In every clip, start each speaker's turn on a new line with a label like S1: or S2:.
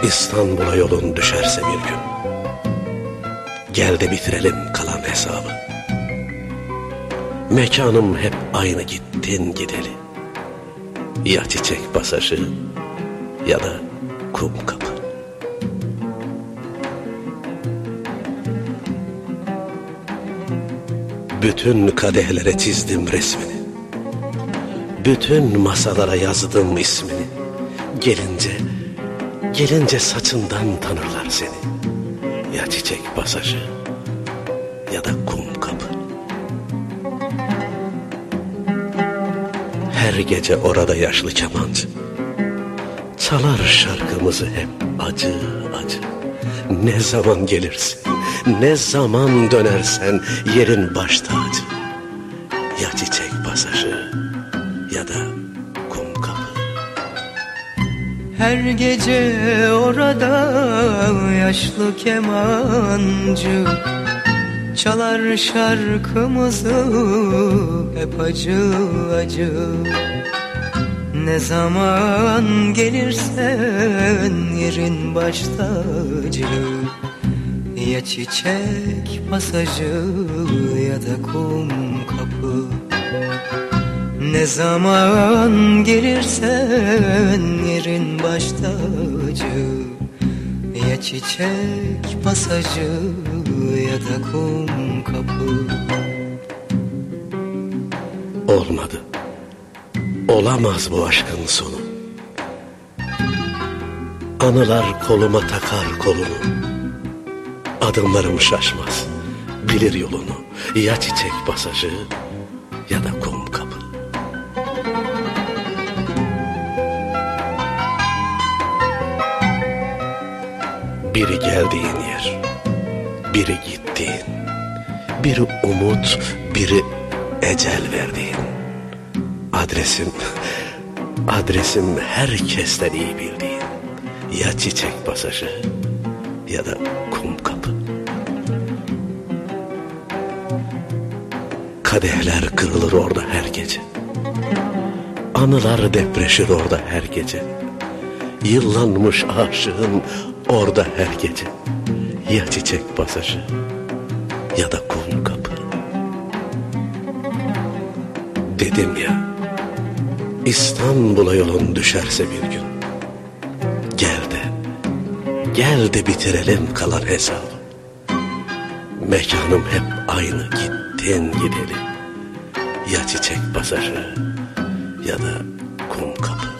S1: İstanbul'a yolun düşerse bir gün, gel de bitirelim kalan hesabı. Mekanım hep aynı gittin gideli, ya Çiçek Pasajı ya da Kumkapı. Bütün kadehlere çizdim resmini, bütün masalara yazdım ismini. Gelince saçından tanırlar seni, ya Çiçek Pasajı ya da Kumkapı. Her gece orada yaşlı kemancı çalar şarkımızı hep acı acı. Ne zaman gelirsin, ne zaman dönersen yerin baş tacı, ya Çiçek Pasajı ya da Kumkapı.
S2: Her gece orada yaşlı kemancı çalar şarkımızı hep acı acı. Ne zaman gelirsen yerin baş tacı, ya Çiçek Pasajı ya da Kumkapı. Ne zaman gelirsen yerin baş tacı, ya Çiçek Pasajı ya da Kumkapı.
S1: Olmadı, olamaz bu aşkın sonu. Anılar koluma takar kolunu, adımlarım şaşmaz, bilir yolunu, ya Çiçek Pasajı ya da Kumkapı. Biri geldiğin yer, biri gittiğin, biri umut, biri ecel verdiğin. Adresim herkesten iyi bildiğin, ya Çiçek Pasajı ya da Kumkapı. Kadehler kırılır orada her gece, anılar depreşir orada her gece. Yıllanmış aşığım orada her gece, ya Çiçek Pasajı ya da Kumkapı. Dedim ya, İstanbul'a yolun düşerse bir gün, gel de bitirelim kalan hesabı. Mekanım hep aynı gittin gideli, ya Çiçek Pasajı ya da Kumkapı.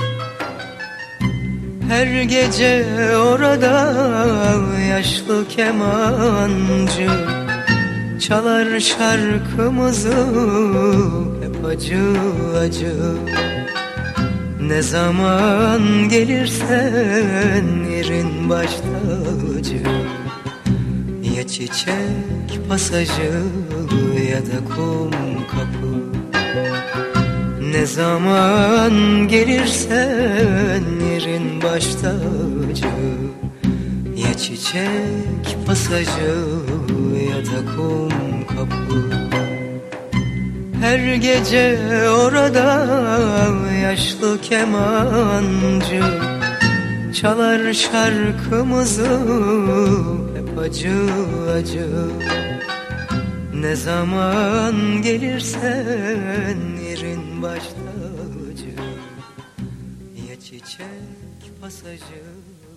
S2: Her gece orada yaşlı kemancı çalar şarkımızı hep acı acı. Ne zaman gelirsen yerin baş tacı, ya Çiçek Pasajı ya da Kumkapı. Ne zaman gelirsen yerin baş tacı, ya Çiçek Pasajı ya da Kumkapı. Her gece orada yaşlı kemancı çalar şarkımızı hep acı acı. Ne zaman gelirsen yerin baş tacı, ya Çiçek Pasajı